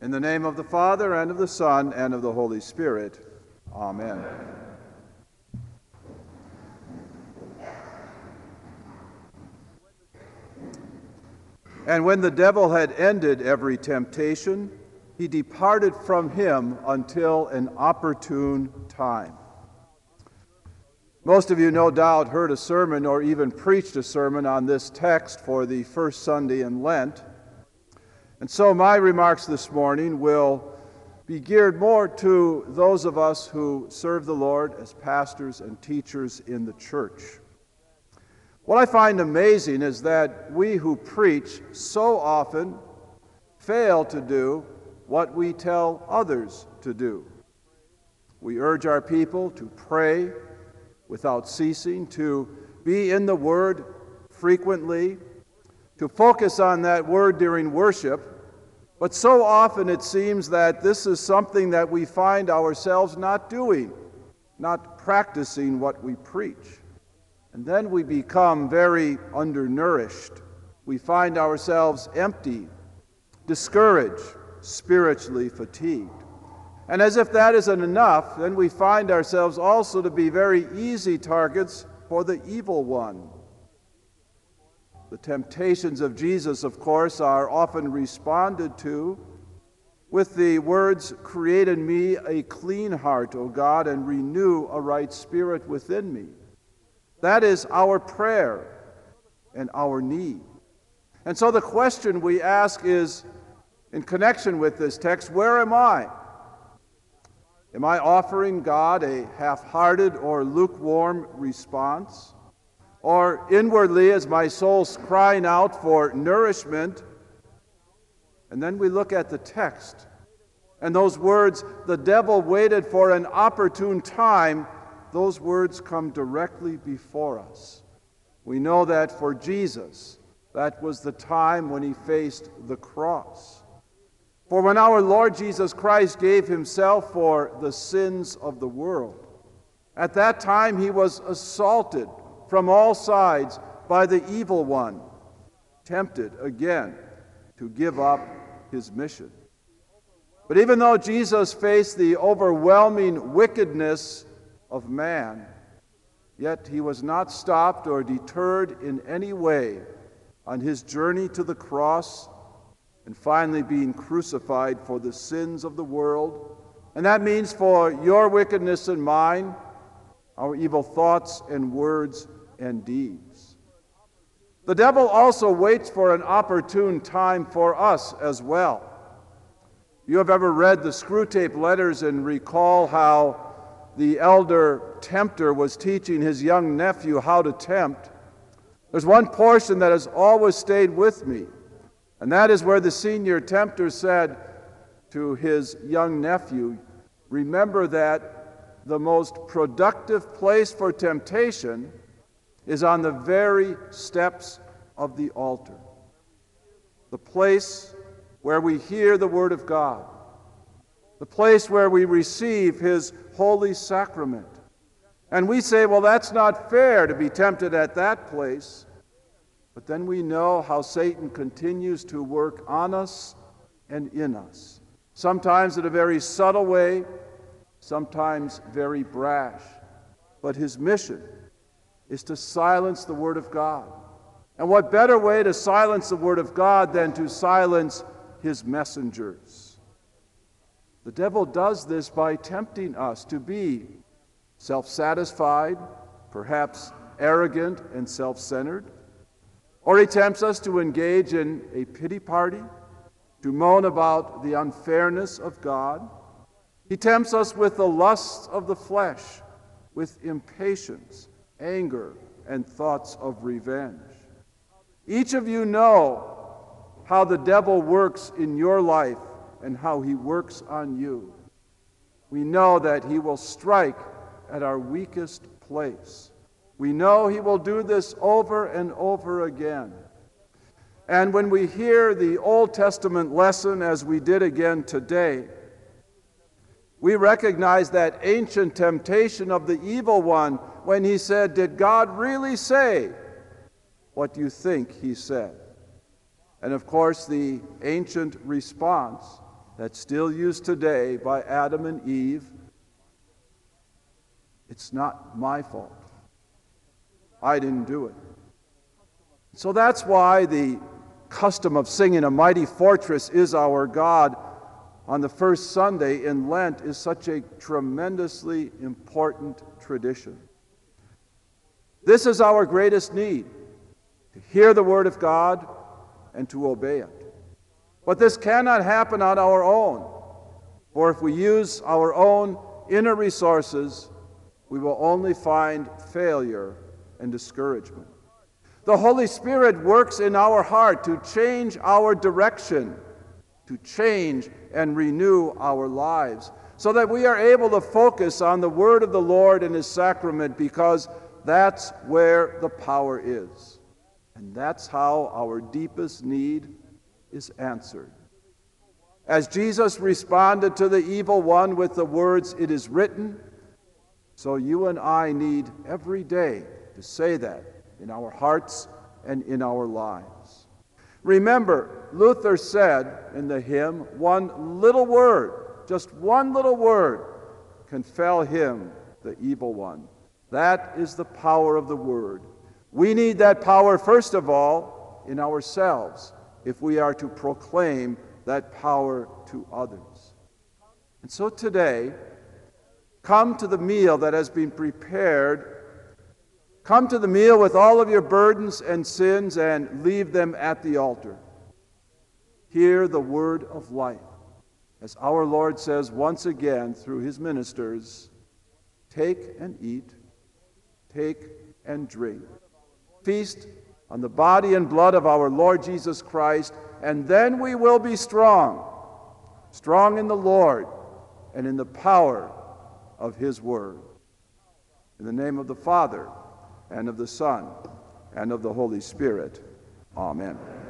In the name of the Father, and of the Son, and of the Holy Spirit. Amen. And when the devil had ended every temptation, he departed from him until an opportune time. Most of you, no doubt, heard a sermon or even preached a sermon on this text for the first Sunday in Lent. And so my remarks this morning will be geared more to those of us who serve the Lord as pastors and teachers in the church. What I find amazing is that we who preach so often fail to do what we tell others to do. We urge our people to pray without ceasing, to be in the Word frequently, to focus on that Word during worship, but so often it seems that this is something that we find ourselves not doing, not practicing what we preach. And then we become very undernourished. We find ourselves empty, discouraged, spiritually fatigued. And as if that isn't enough, then we find ourselves also to be very easy targets for the evil one. The temptations of Jesus, of course, are often responded to with the words, "Create in me a clean heart, O God, and renew a right spirit within me." That is our prayer and our need. And so the question we ask is, in connection with this text, where am I? Am I offering God a half-hearted or lukewarm response? Or inwardly, is my soul crying out for nourishment? And then we look at the text, and those words, "the devil waited for an opportune time," those words come directly before us. We know that for Jesus, that was the time when he faced the cross. For when our Lord Jesus Christ gave himself for the sins of the world, at that time he was assaulted from all sides by the evil one, tempted again to give up his mission. But even though Jesus faced the overwhelming wickedness of man, yet he was not stopped or deterred in any way on his journey to the cross and finally being crucified for the sins of the world. And that means for your wickedness and mine, our evil thoughts and words and deeds. The devil also waits for an opportune time for us as well. You have ever read the Screwtape Letters and recall how the elder tempter was teaching his young nephew how to tempt. There's one portion that has always stayed with me, and that is where the senior tempter said to his young nephew, "Remember that the most productive place for temptation is on the very steps of the altar, the place where we hear the Word of God, the place where we receive His holy sacrament." And we say, well, that's not fair to be tempted at that place. But then we know how Satan continues to work on us and in us, sometimes in a very subtle way, sometimes very brash. But his mission is to silence the Word of God. And what better way to silence the Word of God than to silence his messengers? The devil does this by tempting us to be self-satisfied, perhaps arrogant and self-centered. Or he tempts us to engage in a pity party, to moan about the unfairness of God. He tempts us with the lusts of the flesh, with impatience, anger, and thoughts of revenge. Each of you know how the devil works in your life and how he works on you. We know that he will strike at our weakest place. We know he will do this over and over again. And when we hear the Old Testament lesson, as we did again today, we recognize that ancient temptation of the evil one when he said, "Did God really say what you think he said?" And of course, the ancient response that's still used today by Adam and Eve, it's not my fault. I didn't do it. So that's why the custom of singing "A Mighty Fortress is Our God" on the first Sunday in Lent is such a tremendously important tradition. This is our greatest need, to hear the Word of God and to obey it. But this cannot happen on our own, for if we use our own inner resources, we will only find failure and discouragement. The Holy Spirit works in our heart to change our direction, to change and renew our lives, so that we are able to focus on the Word of the Lord and His sacrament, because that's where the power is. And that's how our deepest need is answered. As Jesus responded to the evil one with the words, "It is written," so you and I need every day to say that in our hearts and in our lives. Remember, Luther said in the hymn, one little word, just one little word, can fell him, the evil one. That is the power of the Word. We need that power, first of all, in ourselves, if we are to proclaim that power to others. And so today, come to the meal that has been prepared. Come to the meal with all of your burdens and sins and leave them at the altar. Hear the word of life. As our Lord says once again through His ministers, take and eat, take and drink. Feast on the body and blood of our Lord Jesus Christ, and then we will be strong, strong in the Lord and in the power of His word. In the name of the Father, and of the Son, and of the Holy Spirit. Amen.